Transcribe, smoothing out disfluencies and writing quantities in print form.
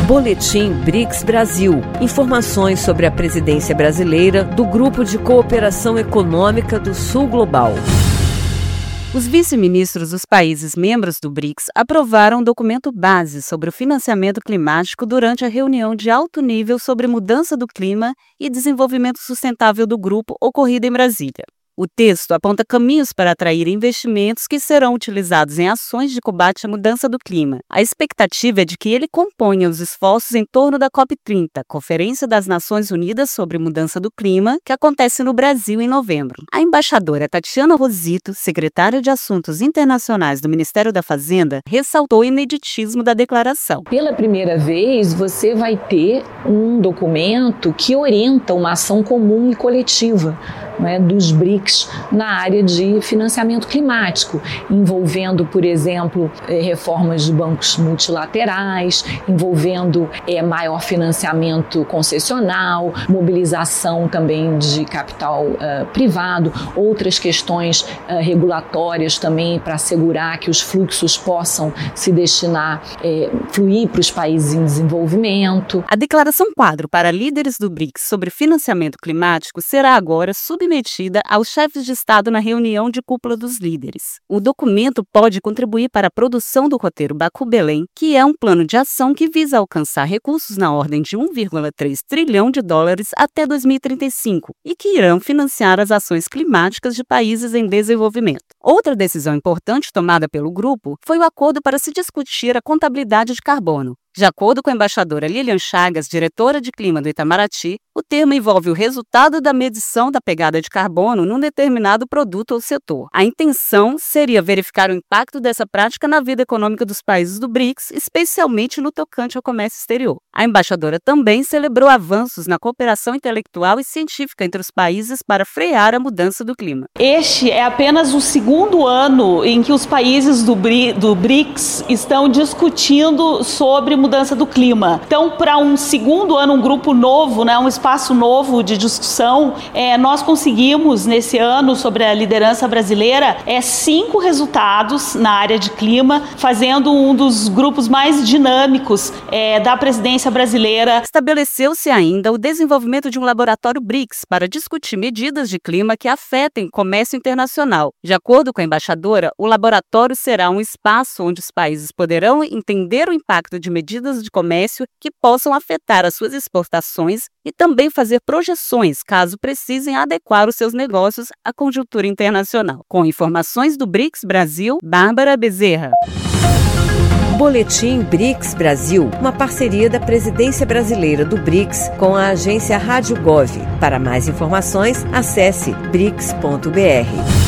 Boletim BRICS Brasil. Informações sobre a presidência brasileira do Grupo de Cooperação Econômica do Sul Global. Os vice-ministros dos países membros do BRICS aprovaram um documento base sobre o financiamento climático durante a reunião de alto nível sobre mudança do clima e desenvolvimento sustentável do grupo ocorrida em Brasília. O texto aponta caminhos para atrair investimentos que serão utilizados em ações de combate à mudança do clima. A expectativa é de que ele componha os esforços em torno da COP30, Conferência das Nações Unidas sobre Mudança do Clima, que acontece no Brasil em novembro. A embaixadora Tatiana Rosito, secretária de Assuntos Internacionais do Ministério da Fazenda, ressaltou o ineditismo da declaração. Pela primeira vez, você vai ter um documento que orienta uma ação comum e coletiva, dos BRICS na área de financiamento climático, envolvendo, por exemplo, reformas de bancos multilaterais, envolvendo maior financiamento concessional, mobilização também de capital privado, outras questões regulatórias também para assegurar que os fluxos possam se destinar, fluir para os países em desenvolvimento. A declaração quadro para líderes do BRICS sobre financiamento climático será agora submetida aos chefes de Estado na reunião de cúpula dos líderes. O documento pode contribuir para a produção do roteiro Baku-Belém, que é um plano de ação que visa alcançar recursos na ordem de 1,3 trilhão de dólares até 2035 e que irão financiar as ações climáticas de países em desenvolvimento. Outra decisão importante tomada pelo grupo foi o acordo para se discutir a contabilidade de carbono. De acordo com a embaixadora Lilian Chagas, diretora de clima do Itamaraty, o termo envolve o resultado da medição da pegada de carbono num determinado produto ou setor. A intenção seria verificar o impacto dessa prática na vida econômica dos países do BRICS, especialmente no tocante ao comércio exterior. A embaixadora também celebrou avanços na cooperação intelectual e científica entre os países para frear a mudança do clima. Este é apenas o segundo ano em que os países do BRICS estão discutindo sobre mudança do clima. Então, para um segundo ano, um grupo novo, um espaço novo de discussão, nós conseguimos, nesse ano, sobre a liderança brasileira, 5 resultados na área de clima, fazendo um dos grupos mais dinâmicos da presidência brasileira. Estabeleceu-se ainda o desenvolvimento de um laboratório BRICS para discutir medidas de clima que afetem o comércio internacional. De acordo com a embaixadora, o laboratório será um espaço onde os países poderão entender o impacto de medidas de comércio que possam afetar as suas exportações e também fazer projeções, caso precisem adequar os seus negócios à conjuntura internacional. Com informações do BRICS Brasil, Bárbara Bezerra. Boletim BRICS Brasil, uma parceria da presidência brasileira do BRICS com a agência Rádio Gov. Para mais informações, acesse brics.br.